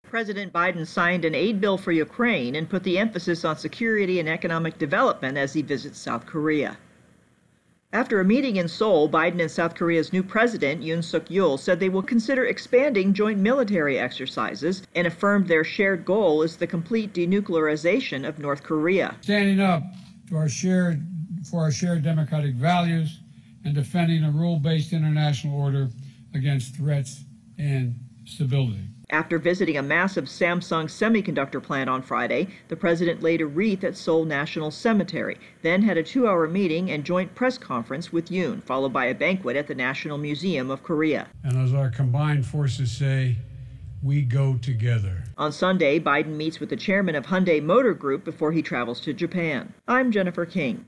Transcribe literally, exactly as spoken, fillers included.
President Biden signed an aid bill for Ukraine and put the emphasis on security and economic development as he visits South Korea. After a meeting in Seoul, Biden and South Korea's new president, Yoon Suk-yeol, said they will consider expanding joint military exercises and affirmed their shared goal is the complete denuclearization of North Korea. Standing up to our shared, for our shared democratic values and defending a rule-based international order against threats and stability. After visiting a massive Samsung semiconductor plant on Friday, the president laid a wreath at Seoul National Cemetery, then had a two-hour meeting and joint press conference with Yoon, followed by a banquet at the National Museum of Korea. And as our combined forces say, we go together. On Sunday, Biden meets with the chairman of Hyundai Motor Group before he travels to Japan. I'm Jennifer King.